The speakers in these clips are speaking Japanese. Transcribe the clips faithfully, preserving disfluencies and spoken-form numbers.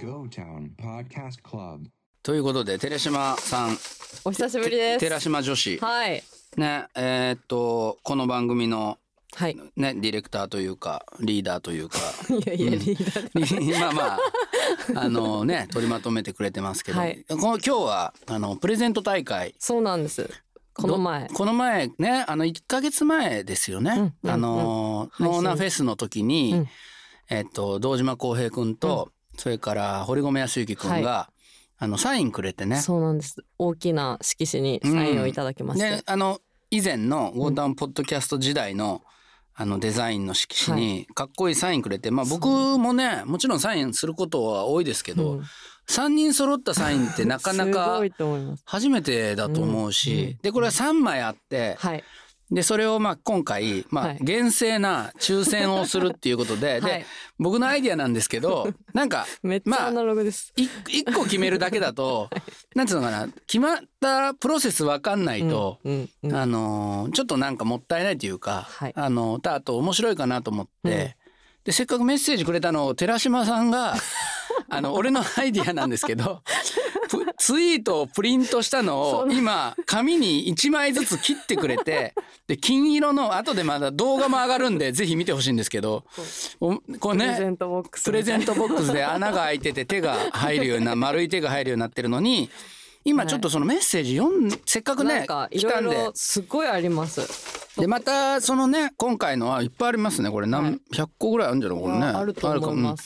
Go Town Podcast Club ということで寺島さんお久しぶりです。 寺島女子はいねえーっとこの番組のはいねディレクターというかリーダーというかいやいやリーダーでまあまああのね取りまとめてくれてますけど、 はい、 この今日はあのプレゼント大会そうなんです。この前この前ねあのいっかげつまえですよね、うんうんうん、あのノーナフェスの時に、うん、えっと堂島康平君と、うん、それから堀米康之君が、はい、あのサインくれてね。 そうなんです。大きな色紙にサインをいただきまして、 うん、であの以前のゴータンポッドキャスト時代の、うん、あのデザインの色紙にかっこいいサインくれて、まあ僕もねもちろんサインすることは多いですけど、うん、さんにん揃ったサインってなかなか初めてだと思うし、でこれはさんまいあって、はい、でそれをまあ今回まあ厳正な抽選をするっていうことで、はい、で僕のアイディアなんですけどなんかめっちゃアナログです。 まあいっこ決めるだけだとなんつうのかな決まったプロセス分かんないと、うんうんうん、あのちょっとなんかもったいないというか、はい、あのあと面白いかなと思って、うん、でせっかくメッセージくれたのを寺島さんがあの俺のアイディアなんですけどツイートをプリントしたのを今紙にいちまいずつ切ってくれてで金色の後でまだ動画も上がるんでぜひ見てほしいんですけどこれねプレゼントボックスプレゼントボックスで穴が開いてて手が入るような丸い手が入るようになってるのに今ちょっとそのメッセージ読んせっかくね来たんですごいあります。 でまたそのね今回のはいっぱいありますねこれ何ひゃっこぐらいあるんじゃないこれねあると思います。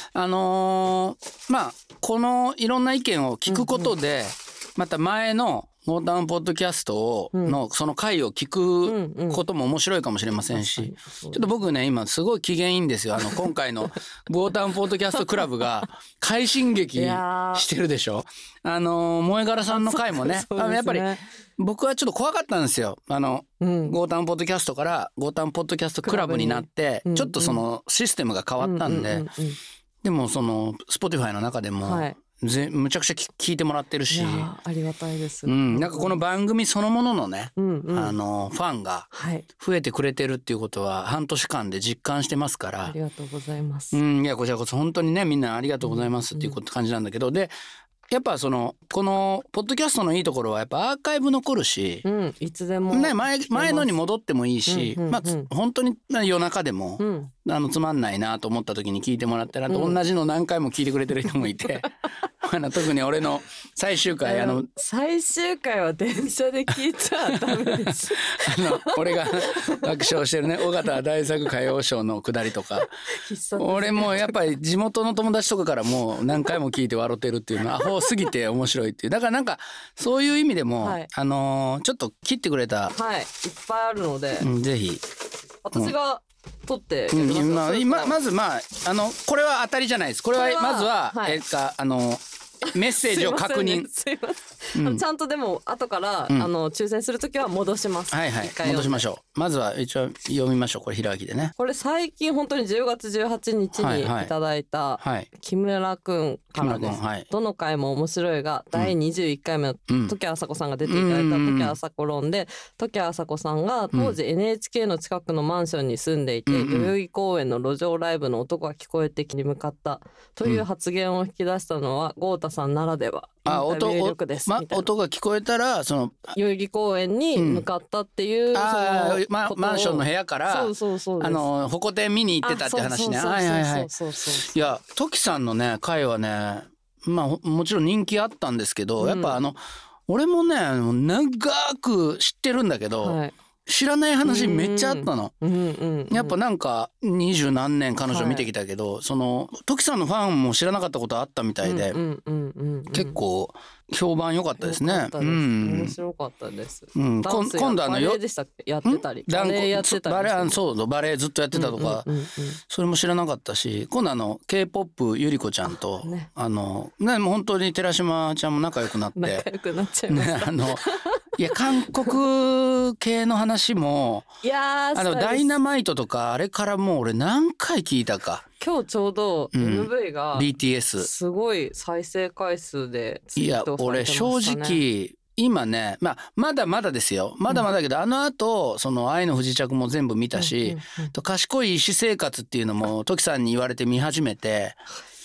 あのー、まあこのいろんな意見を聞くことで、うんうん、また前のゴータンポッドキャストのその回を聞くことも面白いかもしれませんし、ちょっと僕ね今すごい機嫌いいんですよ。あの今回のゴータンポッドキャストクラブが快進撃してるでしょ。あの萌え柄さんの回もねあのやっぱり僕はちょっと怖かったんですよ。あの、うん、ゴータンポッドキャストからゴータンポッドキャストクラブになってちょっとそのシステムが変わったんで、でもその Spotify の中でも、はいぜむちゃくちゃ聞いてもらってるし、いやありがたいです、 うん、なんかこの番組そのもののね、うんうん、あのファンが増えてくれてるっていうことは半年間で実感してますから、 ありがとうございます、 うん、いやこちらこそ本当にねみんなありがとうございますっていうこと感じなんだけど、でやっぱそのこのポッドキャストのいいところはやっぱアーカイブ残るし、 うん、いつでも、 ね、前, 前のに戻ってもいいし、うんうんうんまあ、本当に夜中でも、うん、あのつまんないなと思った時に聞いてもらったら、うん、同じの何回も聞いてくれてる人もいてあの特に俺の最終回あの最終回は電車で聞いちゃダメですあの俺が爆笑してるね尾形大作歌謡ショーのくだりとか俺もやっぱり地元の友達とかからもう何回も聞いて笑ってるっていうのはアホすぎて面白いっていう、だからなんかそういう意味でも、はい、あのー、ちょっと切ってくれた、 はい、いっぱいあるので、 うん、ぜひ私が撮って、 うん、ま, ま, まずまああのこれは当たりじゃないです。これはまずは、はい、えかあのメッセージを確認すいません、ねうん、ちゃんとでも後から、うん、あの抽選するときは戻します。 はいはい戻しましょう。まずは一応読みましょう。これ開きでね。 これ最近本当にじゅうがつじゅうはちにちにいただいた木村くんからです、はい、どの回も面白いがだいにじゅういっかいめの時あさこさんが出ていただいた時あさこ論で、時あさこさんが当時 エヌエイチケー の近くのマンションに住んでいて、代々木公園の路上ライブの音が聞こえてきに向かったという発言を引き出したのは豪太さんならでは。 あ音, ま、音が聞こえたらその代々木公園に向かったっていう、うん、 あそのま、マンションの部屋からそうそうそうあのホコ天見に行ってたって話ね。はいはいはい。いや時さんのね回はねまあもちろん人気あったんですけど、うん、やっぱあの俺もね長く知ってるんだけど、はい、知らない話めっちゃあったの、うんうんうんうん、やっぱなんか二十何年彼女見てきたけど、はい、その時さんのファンも知らなかったことあったみたいで、うんうんうんうん、結構評判良かったですね。 良かったです、うん、面白かったです、うん、 ダンスや今度あのバレエでしたっけやってたりバレエやってたりバレエそうバレエずっとやってたとか、うんうんうんうん、それも知らなかったし今度あの K-ポップ ゆり子ちゃんとあ、ね、あのねもう本当に寺島ちゃんも仲良くなって仲良くなっちゃいました、 ね、あのいや韓国系の話もいやあのダイナマイトとかあれからもう俺何回聞いたか。 今日ちょうど エムブイ が、 うん、ビーティーエス すごい再生回数でツイートされてましたね。いや俺正直今ね、まあ、まだまだですよまだまだだけど、うん、あの後その愛の不時着も全部見たし、うんうんうん、賢い医師生活っていうのも時さんに言われて見始めて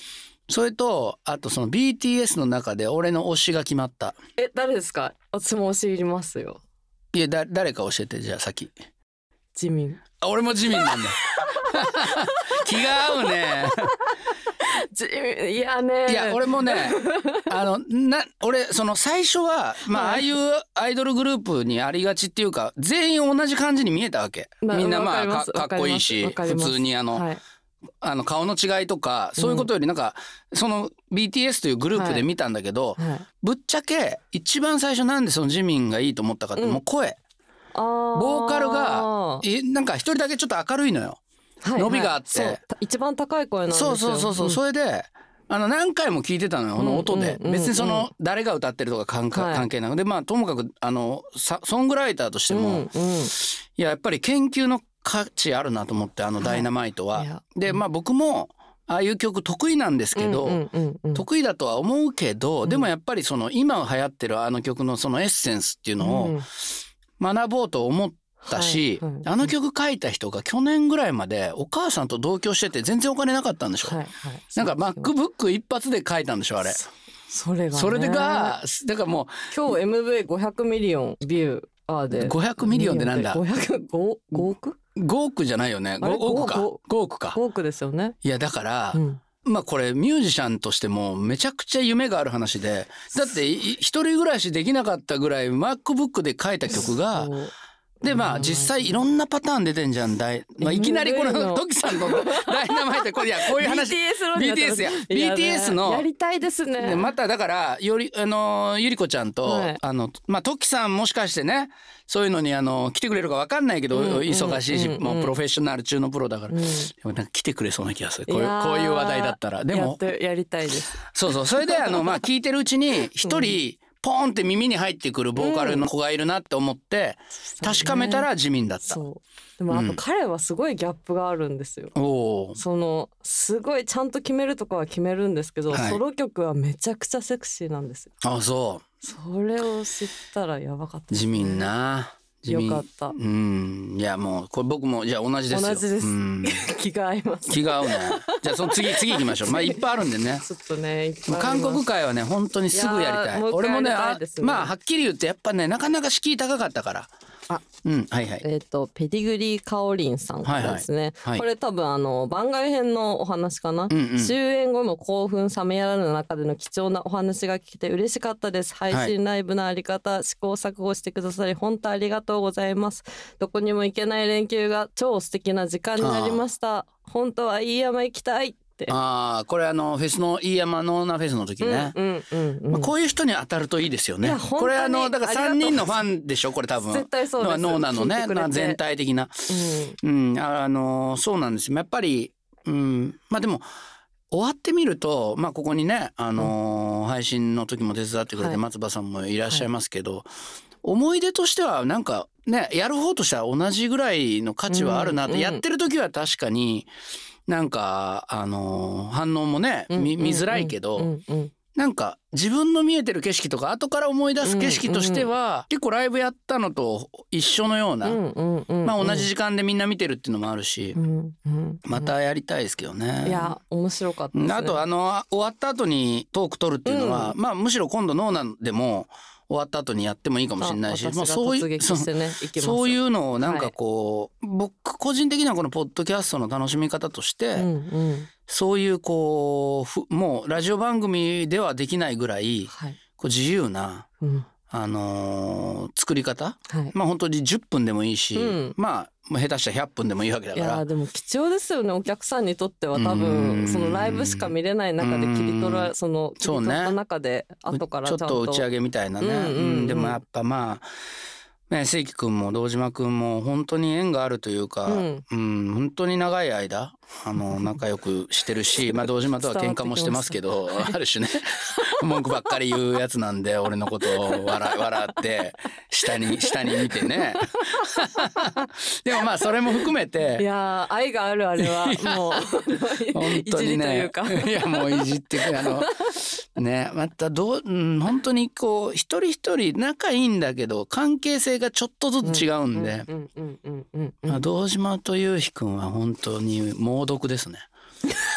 それとあとその ビーティーエス の中で俺の推しが決まった。 え、誰ですか？私も推しいりますよ。 いやだ誰か教えて。じゃあ先。 ジミン。 俺もジミンなんだ。気が合うね。 ジミンいやね。 いや俺もねあのな俺その最初はまあああいうアイドルグループにありがちっていうか全員同じ感じに見えたわけ。みんなまあ か, かっこいいし普通にあの、はい、あの顔の違いとかそういうことよりなんか、うん、その ビーティーエス というグループで見たんだけど、はいはい、ぶっちゃけ一番最初なんでそのジミンがいいと思ったかって、うん、もう声ボーカルがなんか一人だけちょっと明るいのよ、はいはい、伸びがあってそう一番高い声なんですよ。 そうそうそうそう、うん、それであの何回も聞いてたのよこの音で、うんうんうんうん、別にその誰が歌ってるとか関係なく、はい、でまあともかくあのソングライターとしても、うんうん、いややっぱり研究の価値あるなと思ってあのダイナマイトは、はい、でまあ僕もああいう曲得意なんですけど、うんうんうんうん、得意だとは思うけど、うん、でもやっぱりその今流行ってるあの曲のそのエッセンスっていうのを学ぼうと思ったし、はいはい、あの曲書いた人が去年ぐらいまでお母さんと同居してて全然お金なかったんでしょ、はいはい、なんか MacBook 一発で書いたんでしょあれ。 それがね、 それでがだからもう今日 エムブイごひゃく ミリオンビューあでごひゃくミリオンでなんだごひゃくご億ごおくじゃないよね。ごおくかごおくかごおくですよね。 いやだから、うん、まあこれミュージシャンとしてもめちゃくちゃ夢がある話で、だって一人暮らしできなかったぐらい MacBook で書いた曲がでまあ実際いろんなパターン出てんじゃん。だい、まあ、いきなりこのトキさんのダイナマイトこれいやこういう話 ビーティーエス や ビーティーエス のやりたいですね。 まただからよりあのゆりこちゃんと、はい、あのまあトキさんもしかしてねそういうのにあの来てくれるか分かんないけど、うん、忙しいし、うん、もうプロフェッショナル中のプロだから、うん、でもなんか来てくれそうな気がするこういう、こういう話題だったら。でもやってやりたいです。 そうそうそれであのまあ聞いてるうちに一人、うんポーンって耳に入ってくるボーカルの子がいるなって思って確かめたらジミンだった。 そうでもあと彼はすごいギャップがあるんですよ、うん、そのすごいちゃんと決めるとこは決めるんですけど、はい、ソロ曲はめちゃくちゃセクシーなんですよ。 あそうそれを知ったらやばかったですね。 ジミンなよかった。 うんいやもうこれ僕もじゃあ同じですよ。 同じです、うん、気が合います。 気が合うね。じゃあその次次行きましょう。まあいっぱいあるんでね。 ちょっとねいっぱい韓国界はね本当にすぐやりたい。俺もねあまあはっきり言ってやっぱねなかなか敷居高かったから。 あ、 うんはいはい。 えっ、ー、とペディグリーカオリンさんからですね。はいはいはい、これ多分あの番外編のお話かな。うんうん、終演後も興奮冷めやらぬ中での貴重なお話が聞けて嬉しかったです。配信ライブのあり方、はい、試行錯誤してくださり本当ありがとうございます。どこにも行けない連休が超素敵な時間になりました。本当は飯山行きたい。 ああこれあのフェスの飯山のなフェスの時ね、うんうんうんうんまあ、こういう人に当たるといいですよね。これあのだからさんにんのファンでしょこれ多分絶対そうです。 ノーナのね全体的な、うんうん、あのそうなんですよやっぱり、うん、まあでも終わってみると、まあ、ここにね、あのー、配信の時も手伝ってくれて松葉さんもいらっしゃいますけど、はい、思い出としてはなんかねやる方としては同じぐらいの価値はあるなって、うんうん、やってる時は確かになんかあのー、反応もね 見, 見づらいけど、うんうんうん、なんか自分の見えてる景色とか後から思い出す景色としては、うんうん、結構ライブやったのと一緒のような、うんうんうんうん、まあ同じ時間でみんな見てるっていうのもあるし、うんうんうん、またやりたいですけどね。 いや面白かったですね。 あとあの終わった後にトーク取るっていうのは、うん、まあむしろ今度ノーナでも終わった後にやってもいいかもしれないし、まあ、そういう、ね、そういうのをなんかこう、はい、僕個人的にはこのポッドキャストの楽しみ方として、うんうん、そういうこうもうラジオ番組ではできないぐらい、はい、こう自由な、うんあのー、作り方、はい、まあ本当にじゅっぷんでもいいし、うん、まあ下手したらひゃっぷんでもいいわけだから。 いやでも貴重ですよねお客さんにとっては。多分そのライブしか見れない中で切り取らその切り取った中で後からちゃんとちょっと打ち上げみたいなね、うんうんうん、でもやっぱまあね、関君も堂島君も本当に縁があるというか、うんうん、本当に長い間あの仲良くしてるし、まあ、堂島とは喧嘩もしてますけどある種ね文句ばっかり言うやつなんで俺のことを笑笑って下に下に見てねでもまあそれも含めていや愛があるあれはもう本当にねいやもういじってあのねまたどう、うん、本当にこう一人一人仲いいんだけど関係性がちょっとずつ違うんで堂島とゆうひくんは本当に猛毒ですね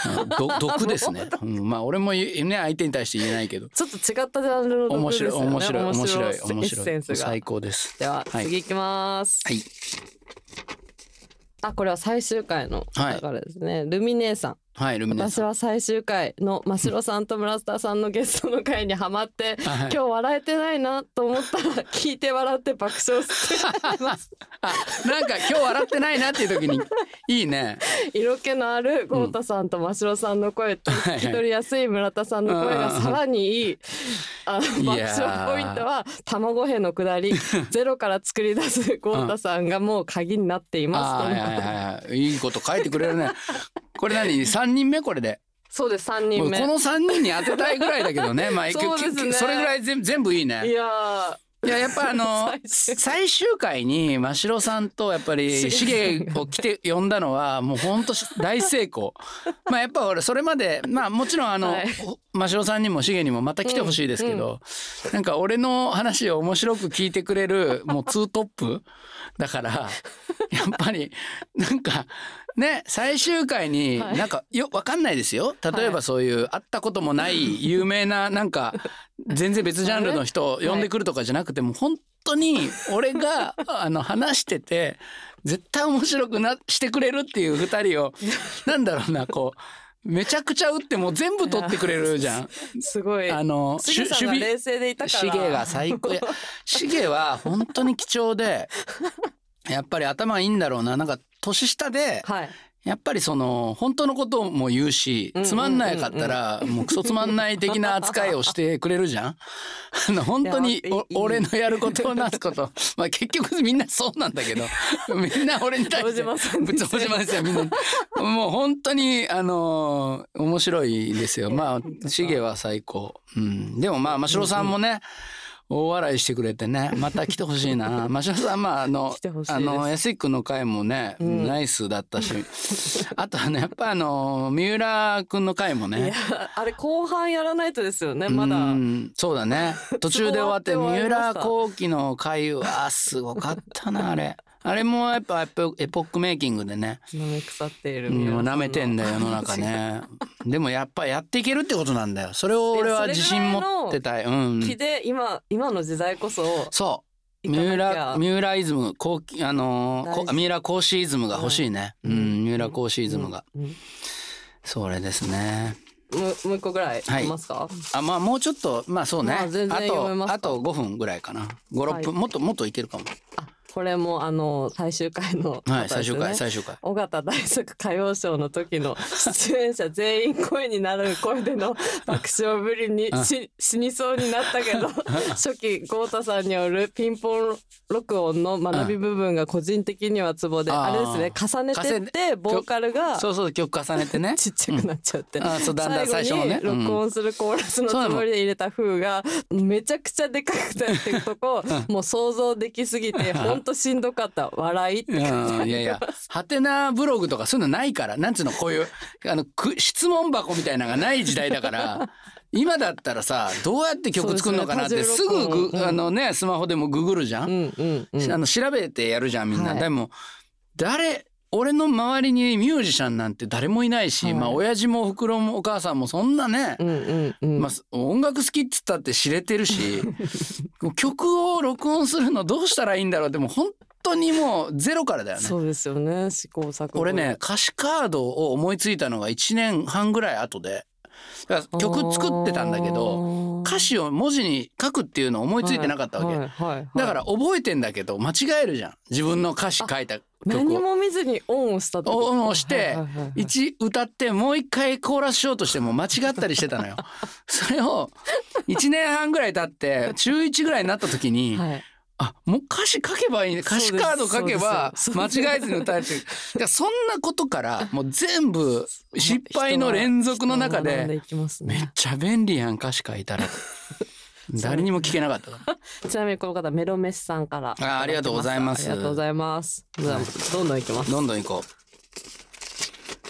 毒ですね、うん、まあ俺もね相手に対して言えないけどちょっと違ったジャンルの毒ですよね。 面白い面白い面白い面白いエッセンスが最高です。 では、はい、次いきます。 はい。 あ、これは最終回の流れですね、はい、ルミネさん。 はい、ルミネさん。 私は最終回の真城さんと村田さんのゲストの回にハマって、はい、今日笑えてないなと思ったら聞いて笑って爆笑してますあ、なんか今日笑ってないなっていう時にいいね。 色気のある豪太さんと真城さんの声と、うん、聞き取りやすい村田さんの声がさらにいい、あの爆笑ポイントは卵へのくだりゼロから作り出す豪太さんがもう鍵になっていますと、 はいはいはい、いいこと書いてくれるねこれ何さんにんめこれで。 そうですさんにんめ。 このさんにんに当てたいぐらいだけどね。まあそうですね、それぐらい全部全部いいね。 いやいややっぱあの最終回に真城さんとやっぱりシゲを来て呼んだのはもう本当大成功。まあやっぱ俺それまでまあもちろんあの、はい、真城さんにもシゲにもまた来てほしいですけど、うんうん、なんか俺の話を面白く聞いてくれるもうツートップだからやっぱりなんかね最終回になんかよ分かんないですよ。例えばそういう会ったこともない有名ななんか全然別ジャンルの人を呼んでくるとかじゃなくても本当に俺があの話してて絶対面白くなしてくれるっていうふたりをなんだろうなこうめちゃくちゃ打ってもう全部取ってくれるじゃん。 すごい。 あのシゲさんが冷静でいたから。 シゲが最高。シゲは本当に貴重でやっぱり頭いいんだろうな。なんか年下で、はい、やっぱりその本当のことも言うし、つまんないかったらもうクソつまんない的な扱いをしてくれるじゃん。あの本当に俺のやることをなすこと、まあ結局みんなそうなんだけど、みんな俺に対してぶっ飛ばしますよみんな。もう本当にあの面白いですよ。まあシゲは最高。うん、でもまあ真城さんもね。大笑いしてくれてねまた来てほしいな真城さん。まああのあの安井くんの回もね、うん、ナイスだったしあとはねやっぱあの三浦くんの回もね。いやあれ後半やらないとですよねまだ。 うんそうだね途中で終わって三浦幸喜の回はすごかったなあれ。あれもやっぱエポックメイキングでね舐め腐っている三浦さんの舐めてんだよ世の中ねでもやっぱやっていけるってことなんだよ。それを俺は自信持ってたい。うん。 気で今今の時代こそそう三浦三浦イズムこうあのー、三浦講師イズムが欲しいね。うん、うん、三浦講師イズムが、うんうん、それですね。 もうもう一個ぐらいいますか。はい、 あまあもうちょっとまあそうね、まあ、全然読めますか。あとあとごふんぐらいかな。ご、ろっぷん、はい、もっともっといけるかも。 あこれもあの最終回の、ね、 はい最終回最終回尾形大作歌謡ショーの時の出演者全員声になる声での爆笑ぶりにし死にそうになったけど初期豪太さんによるピンポン録音の学び部分が個人的にはツボで、うん、あれですね重ねてってボーカルがそうそう曲重ねてねちっちゃくなっちゃって、うん、 あそうだんだん最初のね最後に録音するコーラスのつもりで入れた風がめちゃくちゃでかくてっていうとこ、うん、もう想像できすぎて本当しんどかった笑いって感じ。 いやいやハテナブログとかそういうのないからなんつうのこういうあの質問箱みたいなのがない時代だから今だったらさどうやって曲作るのかなってすぐぐ、うん、あのねスマホでもググるじゃん、うんうんうん、あの調べてやるじゃんみんな、はい、でも誰俺の周りにミュージシャンなんて誰もいないし、はい、まあ親父もおふくろもお母さんもそんなね、うんうんうんまあ、音楽好きっつったって知れてるし曲を録音するのどうしたらいいんだろう。でも本当にもうゼロからだよね。 そうですよね試行錯誤。 俺ね歌詞カードを思いついたのがいちねんはんぐらい後でだから曲作ってたんだけど歌詞を文字に書くっていうのを思いついてなかったわけ、はいはいはい、だから覚えてんだけど間違えるじゃん自分の歌詞書いた曲を。 何も見ずにオンをしたとオンをしていち歌ってもう一回コーラスしようとしても間違ったりしてたのよそれをいちねんはんぐらい経って中いちぐらいになった時に、はい、あもう歌詞書けばいいね歌詞カード書けば間違えずに歌えてるそんなことからもう全部失敗の連続の中でめっちゃ便利やん歌詞書いたら誰にも聞けなかったからちなみにこの方メロメシさんからあ, ありがとうございます。 ありがとうございます。どんどんいきます。 どんどんいこ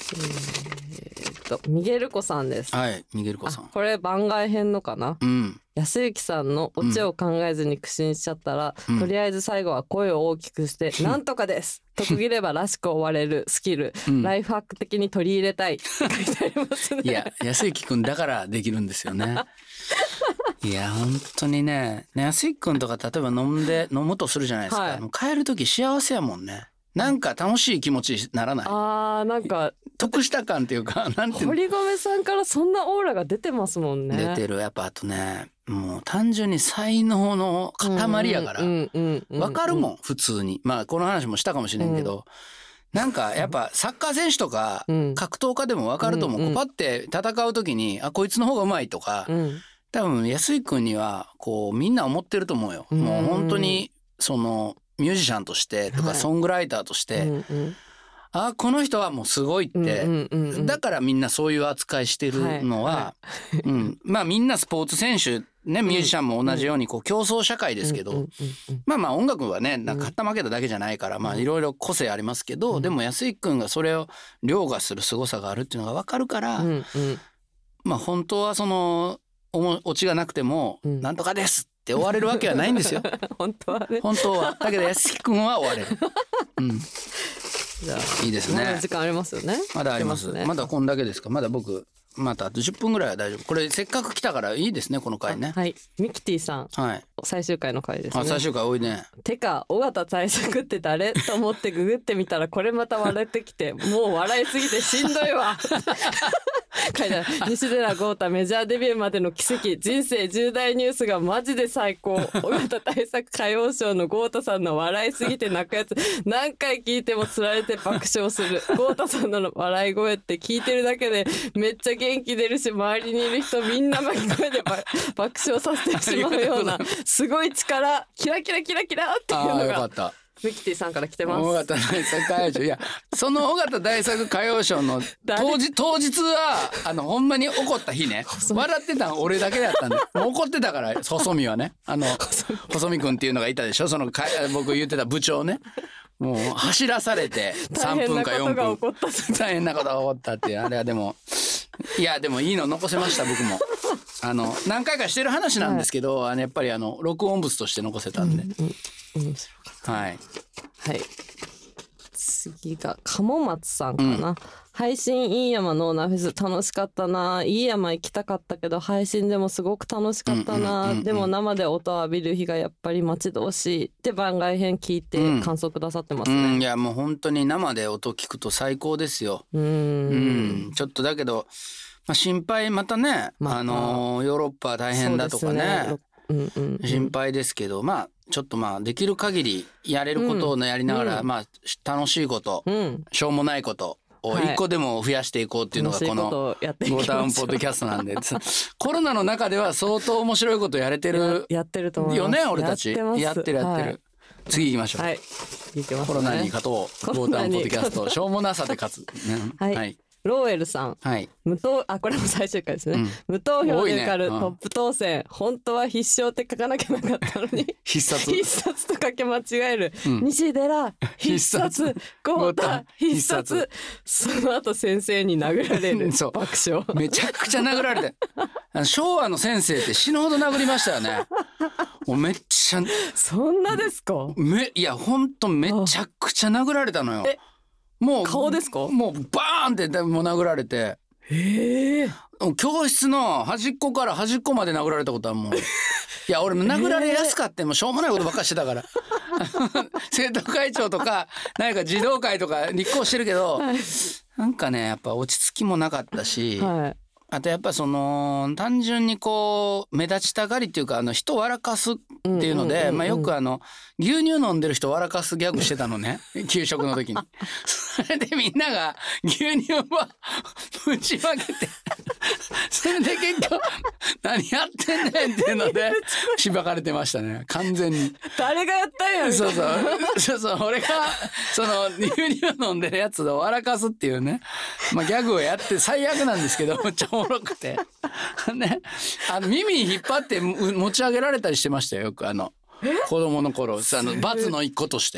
えー、っとミゲルコさんです。 はいミゲルコさん。 これ番外編のかな。うん安幸さんのオチを考えずに苦心しちゃったら、うん、とりあえず最後は声を大きくして「なんとかです」と区切ればらしく終われるスキル、うん、ライフハック的に取り入れたい書いてありますね。 いや安幸くんだからできるんですよね。いや本当にね安幸くんとか例えば飲んで飲むとするじゃないですか、はい、もう帰る時幸せやもんね。なんか楽しい気持ちにならない？ あーなんか得した感っていうかなんていうの堀米さんからそんなオーラが出てますもんね。 出てる。やっぱあとねもう単純に才能の塊やからわかるもん普通に。まあこの話もしたかもしれんけど、うん、なんかやっぱサッカー選手とか格闘家でもわかると思う、うん、こうパッて戦う時にあこいつの方がうまいとか、うん、多分安井君にはこうみんな思ってると思うよ、うん、もう本当にそのミュージシャンとしてとかソングライターとして、はいうんうん、あこの人はもうすごいって、うんうんうんうん、だからみんなそういう扱いしてるのは、はいはいうん、まあみんなスポーツ選手ねミュージシャンも同じようにこう競争社会ですけど、うんうんうんうん、まあまあ音楽はねなんか勝った負けただけじゃないから、うん、まあいろいろ個性ありますけど、うん、でも安井君がそれを凌駕する凄さがあるっていうのが分かるから、うんうん、まあ本当はそのオチがなくても、うん、なんとかですって終われるわけはないんですよ。 本当はね。 本当はだけど安井君は終われる。うん、 じゃあいいですね。 まだ時間ありますよね。 まだあります。ま, すね、まだこんだけですか。まだ僕またあとじゅっぷんぐらいは大丈夫。これせっかく来たからいいですねこの回ね。 はいミキティさん、はい、最終回の回ですね。 あ最終回多いね。 てか尾形対策って誰と思ってググってみたらこれまた笑ってきてもう笑いすぎてしんどいわ。書いてある。西寺豪太メジャーデビューまでの奇跡人生重大ニュースがマジで最高。尾形対策歌謡ショーの豪太さんの笑いすぎて泣くやつ何回聞いてもつられて爆笑する。豪太さんの笑い声って聞いてるだけでめっちゃ元気出るし周りにいる人みんな巻き込んで爆笑させてしまうようなすごい力キラキラキラキラっていうのが。あよかった。ミキティさんから来てます。 尾形大作歌謡ショーいやその尾形大作歌謡ショーの当日当日はあのほんまに怒った日ね笑ってたの俺だけだったんでもう怒ってたから細身はねあの細身くんっていうのがいたでしょそのか僕言ってた部長ねもう走らされてさんぷんかよんぷん大変なことが起こったっていうあれはでもいやでもいいの残せました僕もあの何回かしてる話なんですけど、はい、あのやっぱりあの録音物として残せたんで、うんうん面白かったはい、 はい、次が鴨松さんかな、うん、配信飯山のオーナーフェス楽しかったな飯山行きたかったけど配信でもすごく楽しかったな、うんうんうんうん、でも生で音を浴びる日がやっぱり待ち遠しいって番外編聞いて感想くださってますね、 うんうん、いやもう本当に生で音聞くと最高ですよ。うんうんちょっとだけど、まあ、心配またね、まあのー、ヨーロッパ大変だとかねうんうんうん、心配ですけどまあちょっとまあできる限りやれることをやりながら、うん、まあ楽しいこと、うん、しょうもないことを一個でも増やしていこうっていうのがこのゴータウンポッドキャストなんでコロナの中では相当面白いことやれてるやってると思いますよね俺たちやってるやってる、はい、次行きましょう、 はい行きますね、 コロナに勝とうゴータウンポッドキャストしょうもなさで勝つ、ね、 はい、はいローエルさん、はい、無投あこれも最終回ですね、うん、無投票で受かるトップ当選、ねうん、本当は必勝って書かなきゃなかったのに必殺必殺と書き間違える、うん、西寺必殺豪太必殺その後先生に殴られる爆笑めちゃくちゃ殴られて昭和の先生って死ぬほど殴りましたよねもうめっちゃそんなですかめいやほんとめちゃくちゃ殴られたのよ。 えもう顔ですかもうバーンってもう殴られてへ教室の端っこから端っこまで殴られたことはもういや俺も殴られやすかってもうしょうもないことばっかりしてたから生徒会長とか何か児童会とか立候補してるけど、はい、なんかねやっぱ落ち着きもなかったし、はいあとやっぱその単純にこう目立ちたがりっていうかあの人を笑かすっていうのでまあよくあの牛乳飲んでる人を笑かすギャグしてたのね給食の時にそれでみんなが牛乳はぶちまけてそれで結構何やってんねんっていうのでしばかれてましたね完全に誰がやったんやそうそうそうそう俺がその牛乳飲んでるやつを笑かすっていうねまあギャグをやって最悪なんですけどめっちゃおもろくてねあの耳引っ張って持ち上げられたりしてましたよよくあの子供の頃あの罰の一個として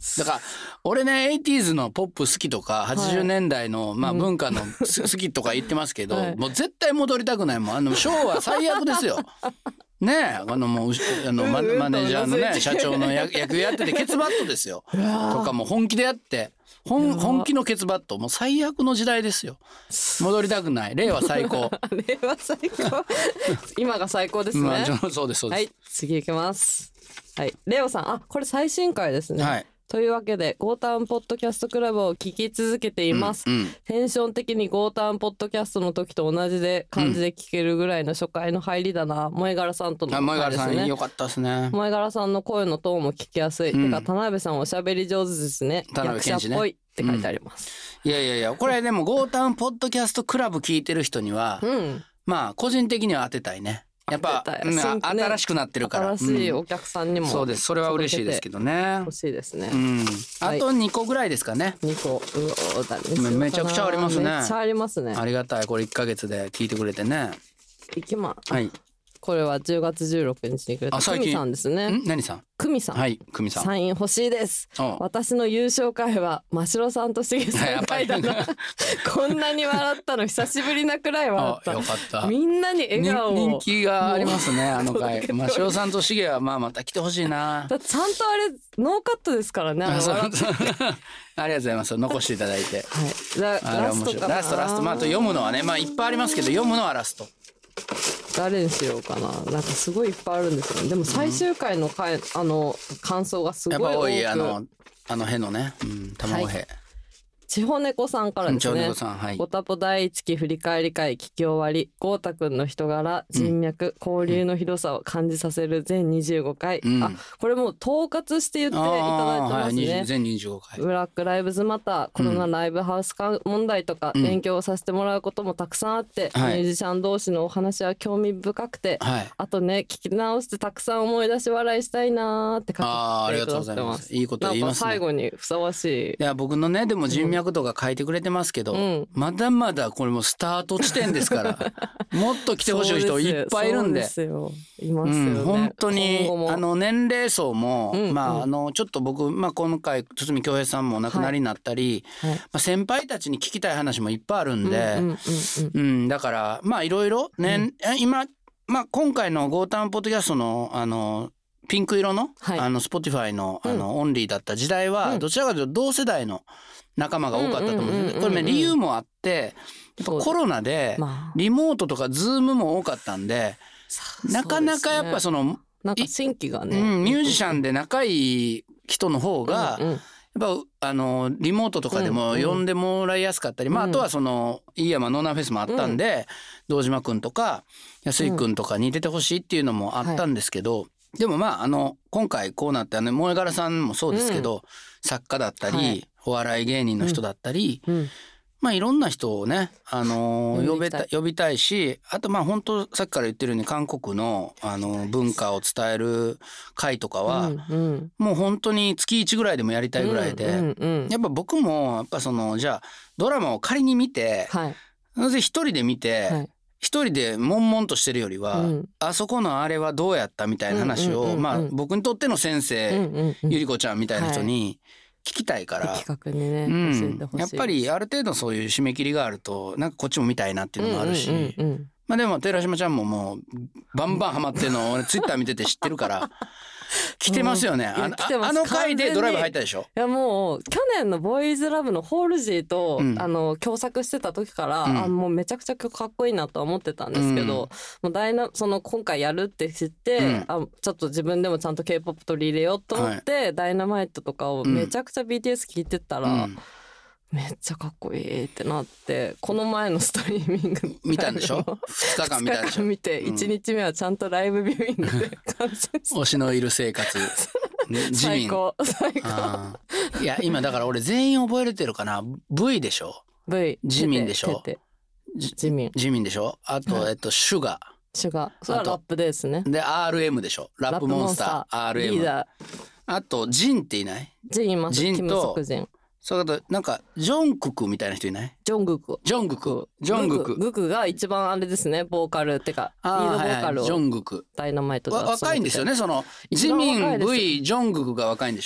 だから俺ねエイティーズのポップ好きとかはちじゅうねんだいの、はい、まあ文化の好きとか言ってますけど、はい、もう絶対戻りたくないもん。あの昭和最悪ですよ。ねえあのもうあのマネージャーのね社長の役やっててケツバットですよとかも本気でやって本本気のケツバットもう最悪の時代ですよ。戻りたくない。令和最高。 令和最高。今が最高ですね。まあ、 そうですそうです。 はい次行きます。はいレオさんあこれ最新回ですね。はいというわけでゴータウンポッドキャストクラブを聞き続けています、うんうん、テンション的にゴータウンポッドキャストの時と同じで感じで聞けるぐらいの初回の入りだな、うん、萌柄さんとの回ですね。 萌柄さんよかったですね。 萌柄さんの声のトーンも聞きやすい、うん、てか田辺さんおしゃべり上手ですね。役者っぽいって書いてあります、 うん、いやいやいやこれでもゴータウンポッドキャストクラブ聞いてる人には、うん、まあ個人的には当てたいね。やっぱ、うん、新しくなってるから新しいお客さんにも、うん、 そうですそれは嬉しいですけどね。 欲しいですね、 うん、あとにこぐらいですかね。 にこうだねめちゃくちゃありますね。 めっちゃありますね。 ありがたいこれいっかげつで聞いてくれてね。 いきまはいこれはじゅうがつじゅうろくにちにくれた久美さんですね。 ん何さん久美さん。 はい久美さんサイン欲しいです。私の優勝回は真城さんとしげさん回だな。こんなに笑ったの久しぶりなくらい笑った。 よかった。 みんなに笑顔を人気がありますねあの回。真城さんとしげはまあまた来てほしいな。 だってちゃんとあれノーカットですからね。あのありがとうございます残していただいて。 はい。ラストかな。 ラストラストまああと読むのはねまあいっぱいありますけど読むのはラスト。 誰にしようかな。なんかすごいいっぱいあるんですよね。でも最終回の回、うん、あの感想がすごい多く。やっぱ多いあのあの辺のね、うん、卵辺。はいちほねこさんからですね。 はい、 ごたぽだいいちき振り返り会聞き終わりゴータくんの人柄人脈、うん、交流の広さを感じさせる全にじゅうごかい、うん、あこれもう統括して言っていただいてますね、 はい、全にじゅうごかいブラックライブズマターコロナライブハウス化問題とか勉強させてもらうこともたくさんあって、うん、ミュージシャン同士のお話は興味深くて、はい、あとね聞き直してたくさん思い出し笑いしたいなーって書いてくださってます。 いいこと言いますね。 最後にふさわしい。 いや僕のねでも人脈とか書いてくれてますけど、うん、まだまだこれもスタート地点ですからもっと来てほしい人いっぱいいるんで。 そうですよいますよね、 うん、本当にあの年齢層も、うんうん、まああのちょっと僕、まあ、今回堤恭平さんもお亡くなりになったり、はいはいまあ、先輩たちに聞きたい話もいっぱいあるんで、うんうんうんうん、だからまあいろいろね、うん、今、まあ、今回のゴータウンポッドキャストのあのピンク色の、はい、あの Spotify の、あの、うん、オンリーだった時代は、うん、どちらかというと同世代の仲間が多かったと思うんです。これね理由もあってやっぱコロナでリモートとかズームも多かったんで、なかなかやっぱそのなんか新規がね、 うん、ミュージシャンで仲いい人の方が、うんうん、やっぱあのリモートとかでも呼んでもらいやすかったり、うんうん、まあ、あとはその飯山ノーナフェスもあったんで、うん、堂島くんとか安井くんとかに出てほしいっていうのもあったんですけど、うんはい、でもまああの今回こうなってあの萌柄さんもそうですけど、うん、作家だったり、はい、お笑い芸人の人だったり、うんうん、まあいろんな人をね、あのー、呼べた呼びたいし、あとまあ本当さっきから言ってるように韓国の、あのー、文化を伝える会とかは、うんうん、もう本当に月いちぐらいでもやりたいぐらいで、うんうんうん、やっぱ僕もやっぱそのじゃあドラマを仮に見て、はい、なぜ一人で見て、はい一人で悶々としてるよりは、うん、あそこのあれはどうやったみたいな話を、うんうんうんうん、まあ僕にとっての先生、うんうんうん、ゆり子ちゃんみたいな人に聞きたいから、 企画にね、 うん、教えてほしい。やっぱりある程度そういう締め切りがあるとなんかこっちも見たいなっていうのもあるし、うんうんうんうん、まあでも寺島ちゃんももうバンバンハマってるのを俺ツイッター見てて知ってるから来てますよね。あの、あの回でドライブ入ったでしょ。 いやもう去年のボーイズラブのホールジーと、うん、あの共作してた時から、うん、あもうめちゃくちゃ曲かっこいいなとは思ってたんですけど、うん、もうダイナその今回やるって知って、うん、あちょっと自分でもちゃんと K-ポップ 取り入れようと思って、はい、ダイナマイトとかをめちゃくちゃ ビーティーエス 聴いてたら、うん、めっちゃかっこいいってなってこの前のストリーミング見たんでしょふつかかん見たんでしょ見て、うん、いちにちめはちゃんとライブビューイングで感じ推しのいる生活最高最高いや今だから俺全員覚えれてるかな V でしょ V ジミンでしょジミンジミンでしょあと、はい、えっとシュガーシュガーそれはラップですねで アールエム でしょラップモンスター アールエム リーダーあとジンっていないジンいますジンとそうだとなんかジョンククみたいな人いないジョングクジョングクジョングクグクが一番あれですねボーカルってかリードボーカルを、 はいはい、ジョングクダイナマイトで若いんですよねそのジミン V ジョングクが若いんでしょ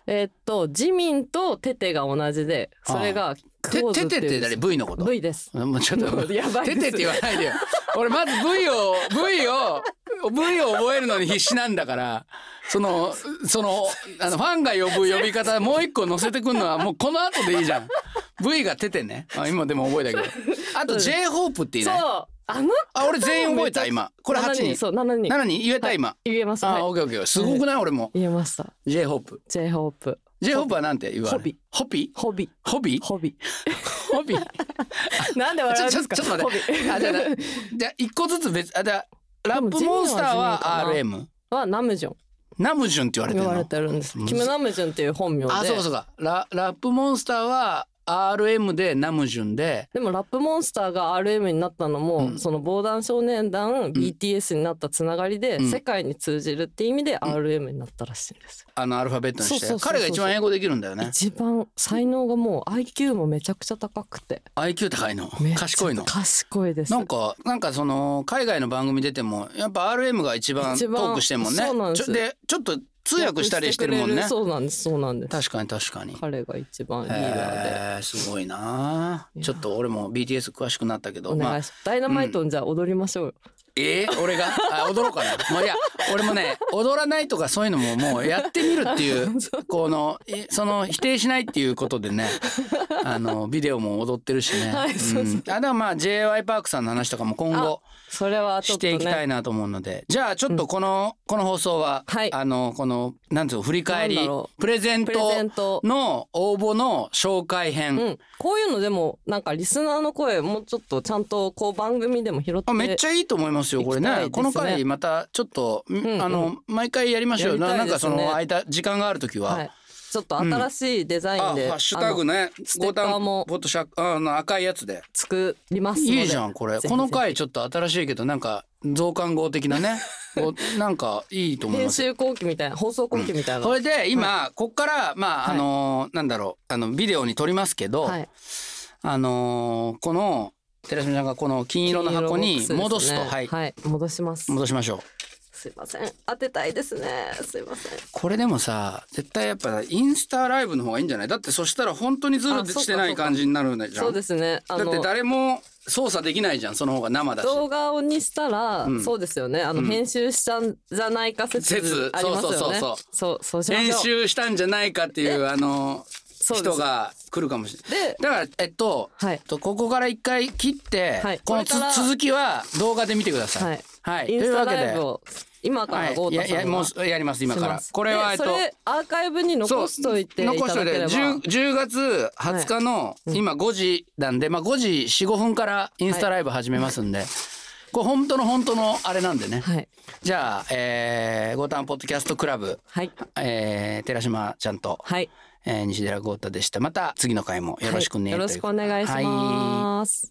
えー、っとジミンとテテが同じで、それがテテテって誰？ V のこと？ V です。 もうちょっとやばいです。テテって言わないでよ。俺まず V を V を V を覚えるのに必死なんだから、そのそのあのファンが呼ぶ呼び方もう一個載せてくるのはもうこの後でいいじゃん。V がテテね。あ、今でも覚えたけど。あと J ホープっていいね。 そう。あのあ、俺全員覚えた今。これはちにん。 そう、ななにん。 ななにん言えた今。 言えます。 あ、オッケーオッケー。すごくない？俺も。 言えました。 J ホープ。 J ホープ。 J ホープはなんて言われる？ホビ。ホビ？ ホビ。 ホビ？ ホビ。 ホビ。 なんで笑うんですか？ ちょっと待って。あ、じゃあじゃあ一個ずつ別。あ、じゃあラップモンスターは アールエム。 はナムジョン。 ナムジュンって言われてるの？ 言われてるんです。キムナムジュンっていう本名で。 あ、そうそうか。ララップモンスターはアールエム でナムジュンで。 でもラップモンスターが アールエム になったのも、うん、その防弾少年団 ビーティーエス になったつながりで、うん、世界に通じるって意味で アールエム になったらしいんです。 あのアルファベットにして。そうそうそうそう。彼が一番英語できるんだよね。 一番才能がもう アイキュー もめちゃくちゃ高くて。 アイキュー 高いの？賢いの？ 賢いです。 なんかなんかその海外の番組出てもやっぱ アールエム が一番トークしてるもんね。 そうなんです。 ちょでちょっと通訳したりしてるもんね。 そうなんですそうなんです。 確かに確かに。 彼が一番リーダーで。 すごいな。ちょっと俺も ビーティーエス 詳しくなったけど。 お願いします。ダイナマイトンじゃあ踊りましょうよ。 えー、俺があ踊ろうかな。もういや俺もね踊らないとかそういうのももうやってみるっていうこのその否定しないっていうことでねあのビデオも踊ってるしね。はい、そうそう。うん、あでもまあ ジェイワイ パークさんの話とかも今後それはちょっとねしていきたいなと思うので、じゃあちょっとこの、うん、この放送は、はい、あのこのなんていうの振り返りプレゼントの応募の紹介編、うん、 こういうのでもなんかリスナーの声もうちょっとちゃんとこう番組でも拾って、 あめっちゃいいと思いますよこれね。この回またちょっと、うんうん、あの毎回やりましょう。ね、なんかその空いた時間があるときは、はい、 ちょっと新しいデザインで、 うん、ハッシュタグねステッカーもボトシャあの赤いやつで作りますので。 いいじゃんこれ。この回ちょっと新しいけどなんか増刊号的なねなんかいいと思います。 編集後期みたいな放送後期みたいな、うん、 それで今、はい、こっからまあ、はい、あのなんだろうあのビデオに撮りますけど、はい、あのこの寺島ちゃんがこの金色の箱に戻すと、ね、はい、 はい、戻します戻しましょう。 すいません当てたいですねすいません。 これでもさ絶対やっぱインスタライブの方がいいんじゃない？だってそしたら本当にズルしてない感じになるんじゃん。 そうですね。 だって誰も操作できないじゃんその方が生だし。 動画にしたら、うん、そうですよねあの、うん、編集したんじゃないか説ありますよね。そうそうそうそうそうそうしましょう。編集したんじゃないかっていうあの人が来るかもしれない。だからえっと、はい、ここから一回切って、はい、この続きは動画で見てください。はいはい、 インスタライブを今からゴータさんが、はい、やもうやります今から。これはえっとそれアーカイブに残しといていただければ。残しといて 10, じゅうがつはつかの、はい、今ごじなんで、まあ、ごじよんじゅうごふんからインスタライブ始めますんで、はい、これ本当の本当のあれなんでね、はい、じゃあ、えー、ゴータンポッドキャストクラブ、はいえー、寺島ちゃんと、はいえー、西寺ゴータでした。また次の回もよろしくね、 はい、よろしくお願いします、はい。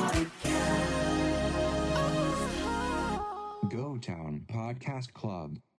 Go Town Podcast Club